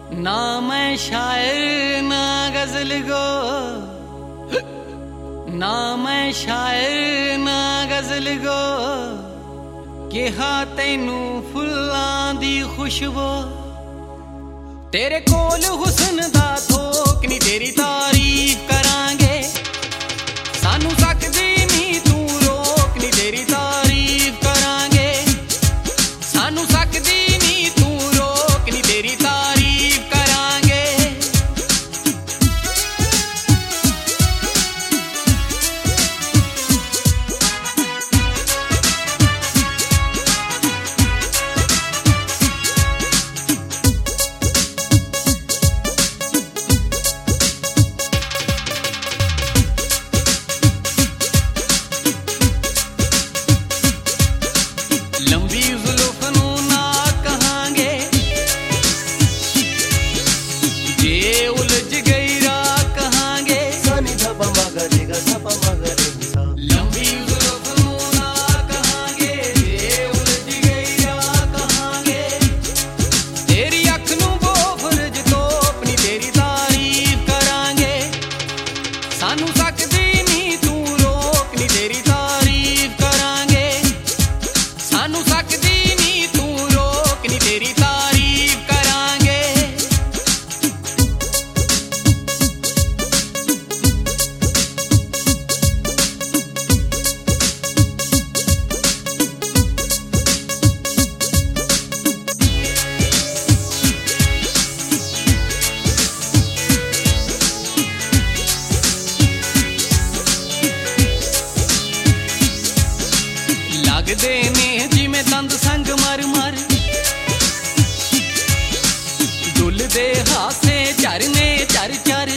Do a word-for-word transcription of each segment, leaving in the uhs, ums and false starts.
ना मैं शायर ना गजल गो, ना मैं शायर ना गजल गो, कहा तैनू फुल्लां दी खुशबू। तेरे कोल हुस्न दा थोक नी तेरी तारीफ करांगे, सानू सकदी नी तू रोक नी तेरी तारीफ करांगे, सानू सकदी नी तू रोक नी तेरी तारीफ करांगे। लंबी जुल्फ नू ना कहांगे, जे उलझ गई राह कहांगे, सानी धपा मगरे गा धपा मगरे सा। लंबी जुल्फ नू ना कहांगे, जे उलझ गई राह कहांगे, तेरी अख नू बोफरज तोप नी तेरी तारीफ करांगे, सानू सकदी नी तू रोक नी तेरी तारीफ करांगे, सानू सकदी नी तू रोक नी तेरी तारीफ करांगे। लगदे ने जिमें दंद संग मर मर, डुलदे हासे झरने चर चर।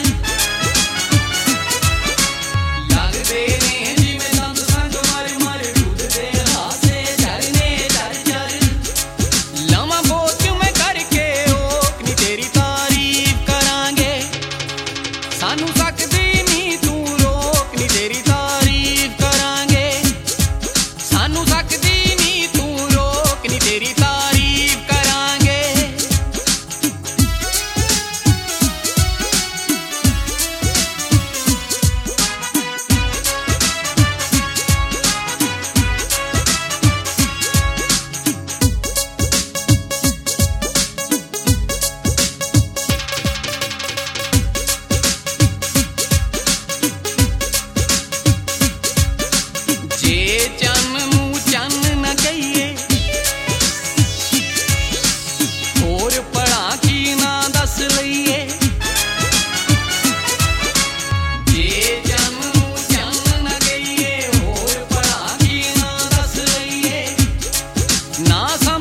लगदे ने जिमें दंद संग मर मर, डुलदे हासे झरने चर चर। लमा बोच में करके ओक नी तेरी तारीफ करांगे, सानू सकदी नी तू रोक नी तेरी तारीफ करांगे, सानू सकदी नी तू रोक नी तेरी तारीफ करांगे। जे चन्न नू चन्न न कहिए, होर पढ़ा की ना दस लईए। जे चन्न नू चन्न न कहिए, होर पढ़ा की ना दस लईए। ना